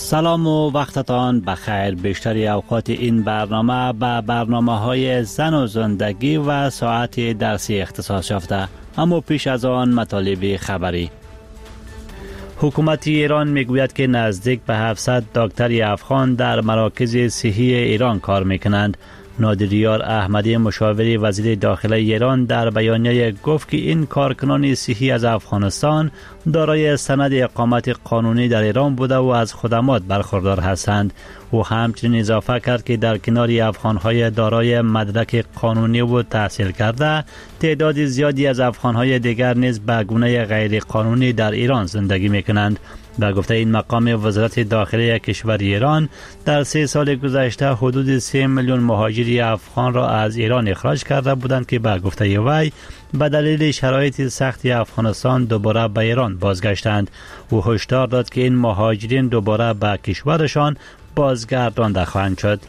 سلام و وقتتان بخیر. بیشتری اوقات این برنامه به برنامه‌های زن و زندگی و ساعت درسی اختصاص یافته، اما پیش از آن مطالب خبری. حکومت ایران میگوید که نزدیک به 700 دکتر افغان در مراکز صحی ایران کار میکنند. نادریار احمدی مشاور وزیر داخله ایران در بیانیه گفت که این کارکنان صحی از افغانستان دارای سند اقامت قانونی در ایران بوده و از خدمات برخوردار هستند. او همچنین اضافه کرد که در کنار افغانهای دارای مدرک قانونی و تحصیل کرده، تعداد زیادی از افغانهای دیگر نیز به گونه غیر قانونی در ایران زندگی میکنند. به گفته این مقام، وزارت داخله کشور ایران در 3 سال گذشته حدود 3 میلیون مهاجر افغان را از ایران اخراج کرده بودند که به گفته وی به دلیل شرایط سخت افغانستان دوباره به ایران بازگشتند. او هشدار داد که این مهاجرین دوباره به کشورشان بازگردانده خواهند شد.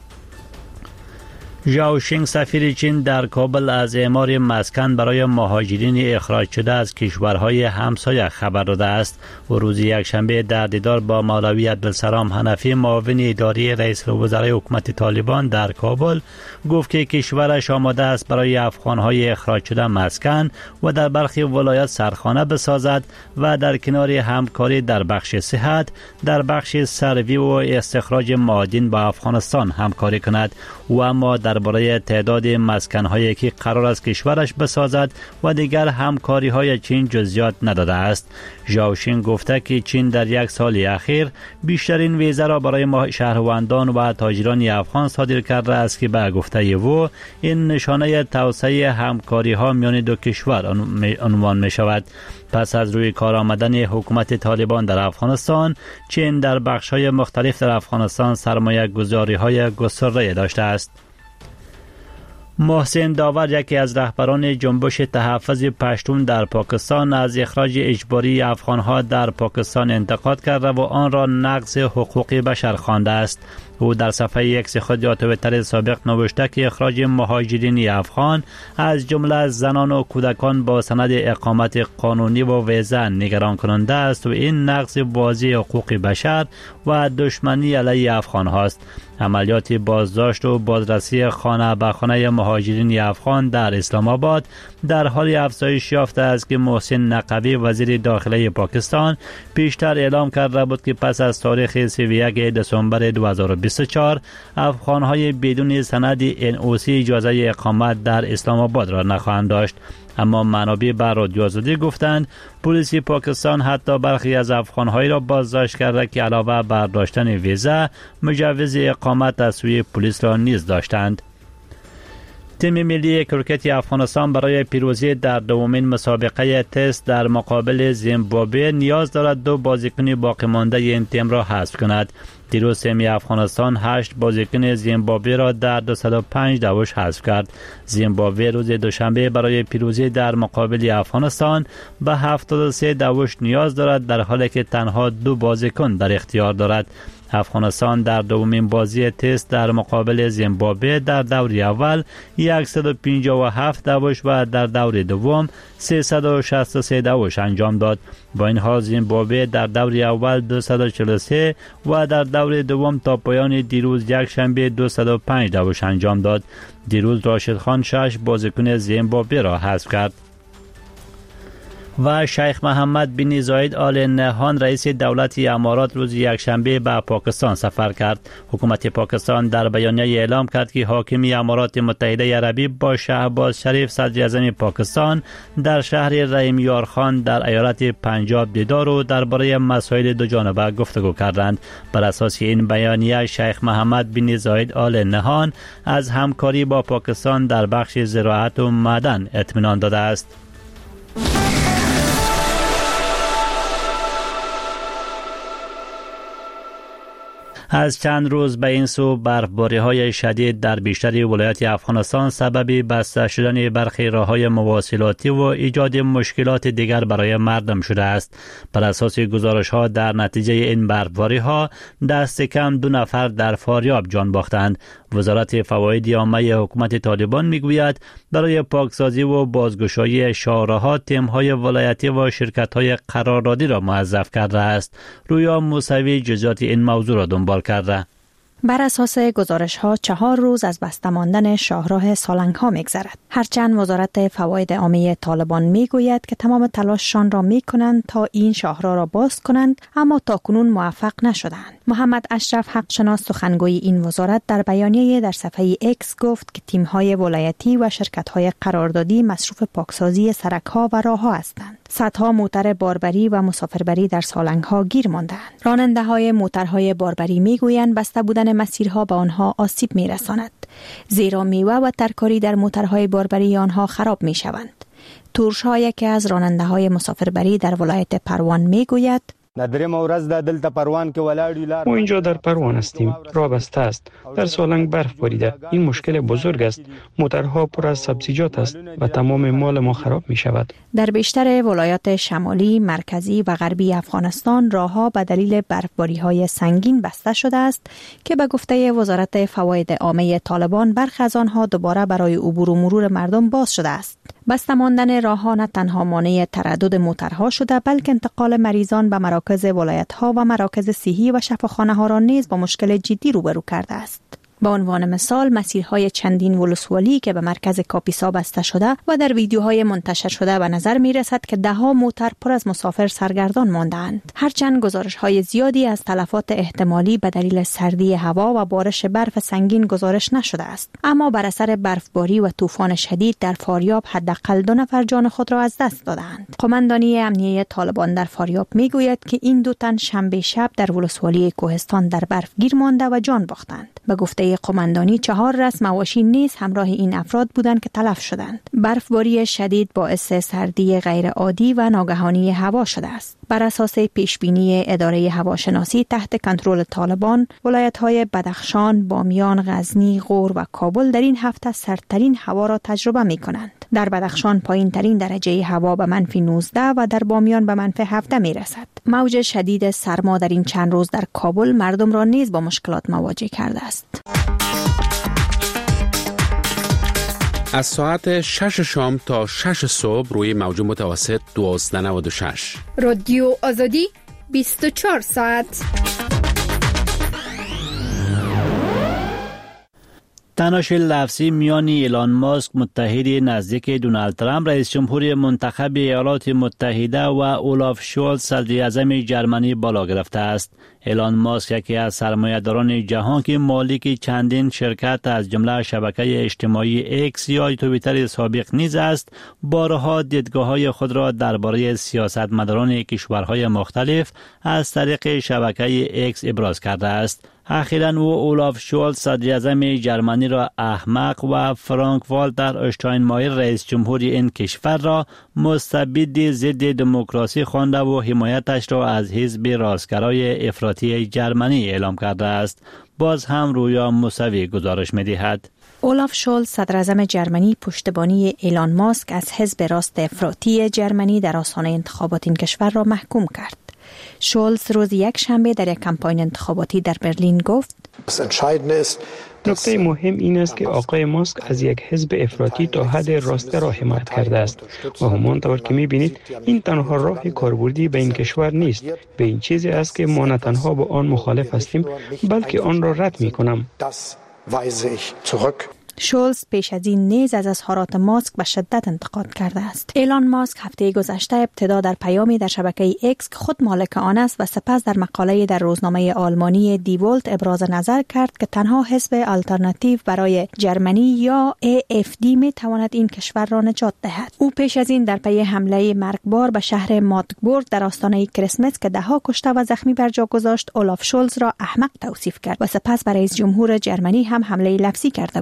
ژائو شینگ سفیر چین در کابل از اعمار مسکن برای مهاجرین اخراج شده از کشورهای همسایه خبر داده است. و روز یکشنبه در دیدار با مولوی عبدالسلام حنفی، معاون اداری رئیس الوزرای حکومت طالبان در کابل، گفت که کشورش آماده است برای افغانهای اخراج شده مسکن و در برخی ولایات سرخانه بسازد و در کنار همکاری در بخش صحت، در بخش سروی و استخراج معادن با افغانستان همکاری کند. و اما درباره تعداد مسکن‌هایی که قرار است کشورش بسازد و دیگر همکاری‌های چین جزئیات نداده است. ژائو شینگ گفته که چین در 1 سال اخیر بیشترین ویزه را برای شهروندان و تاجران افغان صادر کرده است که به گفته او این نشانه توسعه همکاری‌ها میان دو کشور عنوان می شود. پس از روی کار آمدن حکومت طالبان در افغانستان، چین در بخش‌های مختلف در افغانستان سرمایه گذاری‌های گسترده داشته است. محسن داور، یکی از رهبران جنبش تحفظ پشتون در پاکستان، از اخراج اجباری افغانها در پاکستان انتقاد کرده و آن را نقض حقوق بشر خوانده است. او در صفحه اکس خود یا توییتر سابق نوشته که اخراج مهاجرین افغان از جمله زنان و کودکان با سند اقامت قانونی و ویزه نگران کننده است و این نقض واضح حقوق بشر و دشمنی علیه افغان هاست. عملیات بازداشت و بازرسی خانه به خانه مهاجرین افغان در اسلام آباد در حال افزایش یافته است که محسن نقوی، وزیر داخله پاکستان، پیشتر اعلام کرده بود که پس از تاریخ 31 دسامبر 2024 افغانهای بدون سند NOC اجازه اقامت در اسلام آباد را نخواهند داشت. اما منابع به رادیو آزادی گفتند پلیس پاکستان حتی برخی از افغانهایی را بازداشت کرده که علاوه بر داشتن ویزه، مجوز اقامت از سوی پلیس را نیز داشتند. تیم ملی کرکت افغانستان برای پیروزی در دومین مسابقه تست در مقابل زیمبابوه نیاز دارد 2 بازیکن باقی مانده این تیم را حذف کند. دیروز تیم افغانستان 8 بازیکن زیمبابوه را در 205 دوش حذف کرد. زیمبابوه روز دوشنبه برای پیروزی در مقابل افغانستان به 73 دوش نیاز دارد، در حالی که تنها 2 بازیکن در اختیار دارد. افغانستان در دومین بازی تست در مقابل زیمبابوه در دور اول 157 دوش و در دور دوم 363 دوش انجام داد. با این حال زیمبابوه در دور اول 243 و در دور دوم تا پایان دیروز یکشنبه 205 دوش انجام داد. دیروز راشد خان 6 بازیکن زیمبابوه را حذف کرد. و شیخ محمد بن زاید آل نهیان، رئیس دولت امارات، روز یکشنبه به پاکستان سفر کرد. حکومت پاکستان در بیانیه اعلام کرد که حاکم امارات متحده عربی با شهباز شریف صدر اعظم پاکستان در شهر رحیم یار خان در ایالت پنجاب دیدار و درباره مسائل دو جانبه گفتگو کردند. بر اساس این بیانیه، شیخ محمد بن زاید آل نهیان از همکاری با پاکستان در بخش زراعت و معدن اطمینان داده است. از چند روز به این سو برفباری‌های شدید در بیشتر ولایات افغانستان سبب بسته شدن برخی راه‌های مواصلاتی و ایجاد مشکلات دیگر برای مردم شده است. بر اساس گزارش‌ها در نتیجه این برفباری‌ها دست کم 2 نفر در فاریاب جان باختند. وزارت فواید عامه حکومت طالبان میگوید برای پاکسازی و بازگشایی شاهراه‌ها تیم‌های ولایتی و شرکت‌های قراردادی را موظف کرده است. رویا موسوی جزئیات این موضوع را دنبال کرده. بر اساس گزارش‌ها 4 روز از بسته ماندن شاهراه سالنگ‌ها می‌گذرد. هرچند وزارت فواید عامه طالبان می‌گوید که تمام تلاششان را می‌کنند تا این شاهراه را باز کنند، اما تاکنون موفق نشدند. محمد اشرف حقشناس سخنگوی این وزارت در بیانیه در صفحه اکس گفت که تیم‌های ولایتی و شرکت‌های قراردادی مصروف پاکسازی سرک‌ها و راه‌ها هستند. صدها موتر باربری و مسافربری در سالنگ‌ها گیر ماندند. راننده‌های موترهای باربری می‌گویند بسته بودن مسیرها به آنها آسیب می‌رساند، زیرا میوه و ترکاری در موترهای باربری آنها خراب می‌شوند. تورشا یکی از راننده‌های مسافربری در ولایت پروان می‌گوید ما اینجا در پروان هستیم. راه بسته است. در سالنگ برف باریده. این مشکل بزرگ است. موترها پر از سبزیجات است و تمام مال ما خراب می شود. در بیشتر ولایات شمالی، مرکزی و غربی افغانستان راهها به دلیل برفباری‌های سنگین بسته شده است که به گفته وزارت فواید عامه طالبان برخی از آنها دوباره برای عبور و مرور مردم باز شده است. بسته ماندن راه‌ها نه تنها مانع تردد موترها شده، بلکه انتقال مریضان به مراکز ولایت‌ها و مراکز صحی و شفاخانه‌ها را نیز با مشکل جدی روبرو کرده است. به عنوان مثال مسیرهای چندین ولسوالی که به مرکز کاپیسا بسته شده و در ویدیوهای منتشر شده به نظر می رسد که ده‌ها موتر پر از مسافر سرگردان ماندند. هرچند گزارش‌های زیادی از تلفات احتمالی به دلیل سردی هوا و بارش برف سنگین گزارش نشده است، اما بر اثر برفباری و طوفان شدید در فاریاب حداقل 2 نفر جان خود را از دست دادند. قماندانی امنیه طالبان در فاریاب میگوید که این 2 تن شنبه شب در ولسوالی کوهستان در برف گیر مانده و جان باختند. به گفته قماندانی 4 رس مواشی نیز همراه این افراد بودند که تلف شدند. برفباری شدید باعث سردی غیر عادی و ناگهانی هوا شده است. بر اساس پیشبینی اداره هواشناسی تحت کنترل طالبان، ولایت‌های بدخشان، بامیان، غزنی، غور و کابل در این هفته سردترین هوا را تجربه می‌کنند. در بدخشان پایین‌ترین درجه هوا به -19 و در بامیان به -17 می‌رسد. موج شدید سرما در این چند روز در کابل مردم را نیز با مشکلات مواجه کرده است. از ساعت 6 شام تا 6 صبح روی موج متوسط 1296 رادیو آزادی 24 ساعت. تنش لفظی میان ایلان ماسک متحد نزدیک دونالد ترامپ رئیس جمهور منتخب ایالات متحده و اولاف شولز صدر اعظم جرمنی بالا گرفته است. ایلان ماسک یکی از سرمایه‌داران جهان که مالک چندین شرکت از جمله شبکه اجتماعی ایکس یا توییتر سابق نیز است، بارها دیدگاه‌های خود را درباره سیاستمداران کشورهای مختلف از طریق شبکه ایکس ابراز کرده است. اخیراً او اولاف شولز صدر اعظم جرمنی را احمق و فرانک والتر اشتاینمایر رئیس جمهور این کشور را مستبد ضد دموکراسی خوانده و حمایتش را از حزب راستگرای افراطی جرمنی اعلام کرده است. باز هم رویا موسوی گزارش می‌دهد. اولاف شولز صدر اعظم جرمنی پشتیبانی ایلان ماسک از حزب راست افراطی جرمنی در آستانه انتخابات این کشور را محکوم کرد. شولز روز یک شنبه در یک کمپاین انتخاباتی در برلین گفت: نکته مهم این است که آقای ماسک از یک حزب افراطی تا حد راسته را حمایت کرده است و همانطور که می‌بینید این تنها راه کاربردی به این کشور نیست. به این چیزی است که ما نه تنها با آن مخالف هستیم بلکه آن را رد می‌کنم. شولز پیش از این نیز از اظهارات ماسک به شدت انتقاد کرده است. ایلان ماسک هفته گذشته ابتدا در پیامی در شبکه ایکس که خود مالک آن است و سپس در مقاله در روزنامه آلمانی دی ولت ابراز نظر کرد که تنها حزب آلترناتیو برای جرمنی یا AFD می تواند این کشور را نجات دهد. او پیش از این در پی حمله مرگبار به شهر ماگدبورگ در آستانه کریسمس که ده‌ها کشته و زخمی بر جا گذاشت، اولاف شولز را احمق توصیف کرد و سپس برای رئیس جمهور جرمنی هم حمله لفظی کرده بود. ایلان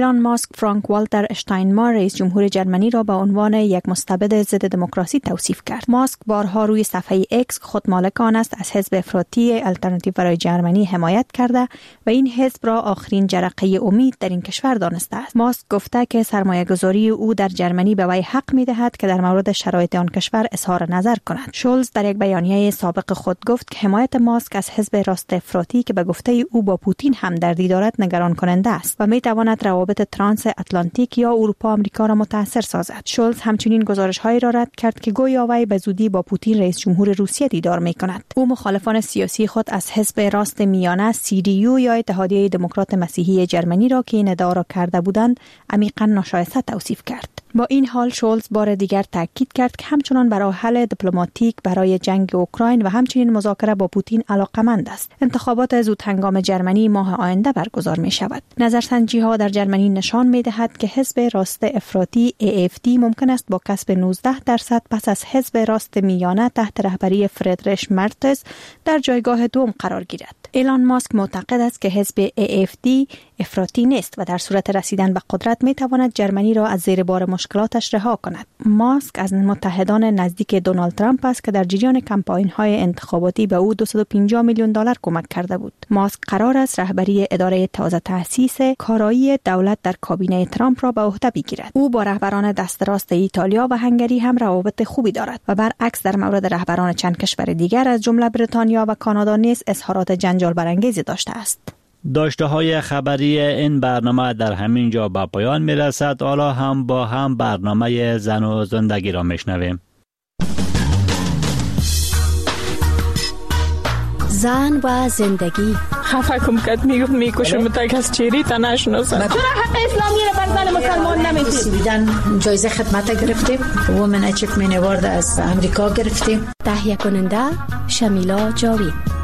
ایلان ماسک فرانک والتر اشتاینمار رئیس جمهور جرمنی را به عنوان یک مستبد ضد دموکراسی توصیف کرد. ماسک بارها روی صفحه اکس خود مالک آن است از حزب افراطی آلترناتیو برای جرمنی حمایت کرده و این حزب را آخرین جرقه امید در این کشور دانسته است. ماسک گفته که سرمایه‌گذاری او در جرمنی به وی حق می‌دهد که در مورد شرایط آن کشور اظهار نظر کند. شولز در یک بیانیه سابق خود گفت که حمایت ماسک از حزب راست افراطی که به گفته او با پوتین همدردی دارد نگران کننده است و می‌تواند روابط ترانس اتلانتیک یا اروپا آمریکا را متاثر سازد. شولز همچنین گزارش‌هایی را رد کرد که گویا وی به زودی با پوتین رئیس جمهور روسیه دیدار می‌کند. او مخالفان سیاسی خود از حزب راست میانه CDU یا اتحادیه دموکرات مسیحی جرمنی را که این ادعا را کرده بودند عمیقاً ناشایسته توصیف کرد. با این حال شولز بار دیگر تاکید کرد که همچنان برای حل دیپلماتیک برای جنگ اوکراین و همچنین مذاکره با پوتین علاقمند است. انتخابات زود هنگام جرمنی ماه آینده برگزار می شود. نظرسنجی‌ها در جرمنی نشان می دهد که حزب راست افراطی AfD ممکن است با کسب 19% پس از حزب راست میانه تحت رهبری فریدریش مرتز در جایگاه دوم قرار گیرد. ایلان ماسک معتقد است که حزب AfD افراطی نیست و در صورت رسیدن به قدرت می تواند جرمنی را از زیر بار مشکلاتش رها کند. ماسک از متحدان نزدیک دونالد ترامپ است که در جریان کمپاین‌های انتخاباتی به او $250 میلیون کمک کرده بود. ماسک قرار است رهبری اداره تازه تأسیس کارایی دولت در کابینه ترامپ را به عهده بگیرد. او با رهبران دست راست ایتالیا و هنگری هم روابط خوبی دارد و برعکس در مورد رهبران چند کشور دیگر از جمله بریتانیا و کانادا نیز اظهارات جنجال برانگیزی داشته است. داشته های خبری این برنامه در همین جا به پایان می رسد. حالا هم با هم برنامه زن و زندگی را میشنویم. زن و زندگی. خفه کم کد میکشم تا کس چیری تا نشناسه. چرا حق اسلامی را بر زن مسلمان نمیدید؟ سویدن جایزه خدمت گرفتیم. وومن اچیومنت اوارد از امریکا گرفتیم. تهیه کننده شمیلا جاوید.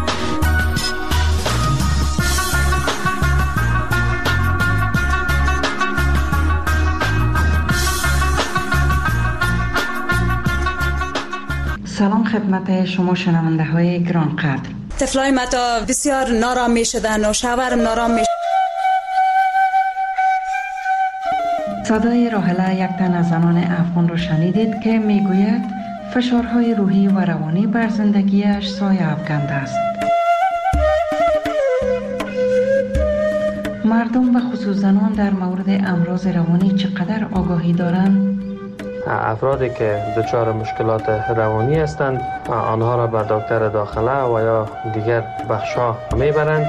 سلام خدمت شما شنونده های گرانقدر. طفلای متا بسیار نارام می شدن و شوهرم نارام می صدای راحله یک تن از زنان افغان رو شنیدید که می گوید فشارهای روحی و روانی بر زندگیش سایه افکنده است. مردم و خصوص زنان در مورد امراض روانی چقدر آگاهی دارند؟ افرادی که دچار مشکلات روانی هستند آنها را به دکتر داخله و یا دیگر بخش‌ها میبرند.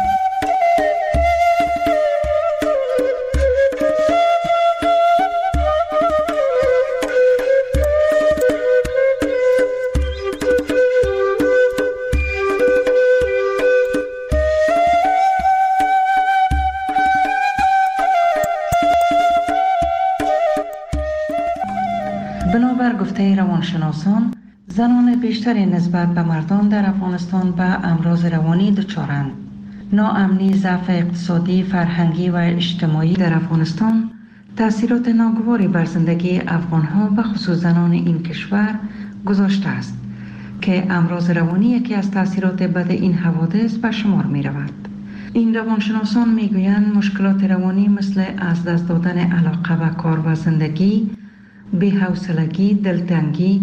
بنابر گفته روانشناسان، زنان بیشتری نسبت به مردان در افغانستان به امراض روانی دچارند. ناامنی، ضعف اقتصادی، فرهنگی و اجتماعی در افغانستان تأثیرات ناگواری بر زندگی افغانها و خصوص زنان این کشور گذاشته است که امراض روانی یکی از تأثیرات بد این حوادث به شمار می رود. این روانشناسان می گویند مشکلات روانی مثل از دست دادن علاقه به کار و زندگی، بی‌حوصلگی، دلتنگی،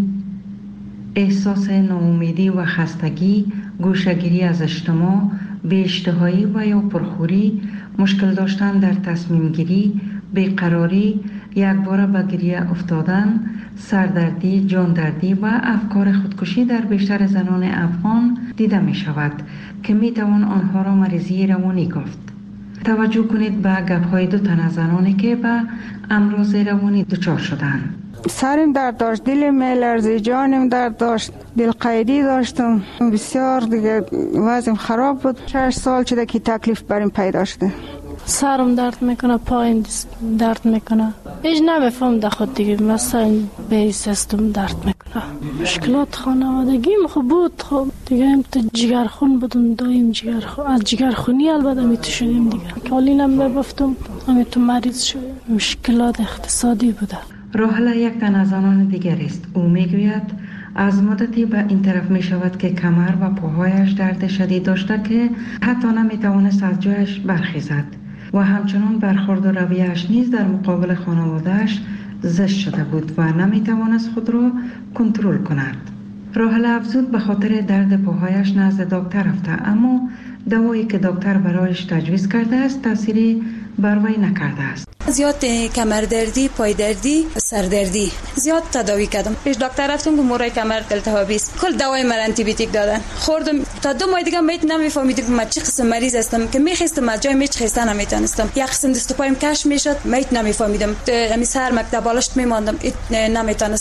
احساس ناامیدی و خستگی، گوشه‌گیری از اجتماع، بی‌اشتهایی و یا پرخوری، مشکل داشتن در تصمیم گیری، بیقراری، یکباره به گریه افتادن، سردردی، جاندردی و افکار خودکشی در بیشتر زنان افغان دیده می شود که می توان آنها را مریضی روانی گفت. توجه کنید به گپ‌های دو تن از زنانی که به امراض روانی دچار شدند. سرم درد داشت، دلم میلرزید، جانم درد داشت، دلقیدی داشتم، بسیار دیگه وضعم خراب بود. 6 سال شده که تکلیف بریم پیدا شده. سرم درد میکنه، پایم درد میکنه، هیچ نمیفهم در خود دیگه، مثلا به سیستم درد میکنه. مشکلات خانوادگیم خوب بود، خب دیگه هم تو جگرخون بودم، دایم جگرخون، از جگرخونی البته میتو شدیم دیگه، کالینم ببفتم همیتو مریض شدیم. مشکلات اقتصادی بوده. راحله یک تن از زنان دیگر است. او میگوید از مدتی به این طرف می شود که کمر و پاهایش درد شدید داشته که حتی نمی توانست از جایش برخیزد. و همچنان برخورد و رویه‌اش نیز در مقابل خانواده‌اش زشت شده بود و نمی‌توانست خود را کنترل کند. راحله افزود به خاطر درد پاهایش نزد دکتر رفته، اما دوایی که دکتر برایش تجویز کرده است تأثیری بر وی نکرده است. زیاد کمردردی، پای دردی، سردردی زیاد تداوی کردم. پیش دکتر رفتم که مورای کمر التهابی است. کل دوای من آنتی بیوتیک دادن. خوردم تا 2 ماه دیگه میت نمیفهمیدم من چه قسم مریض هستم که میخواستم از جای میچ خسته نمیتونستم. یک قسم دست و پایم کش میشد، میت نمیفهمیدم. همین سر مکتب بالشت میماندم، نمیتونستم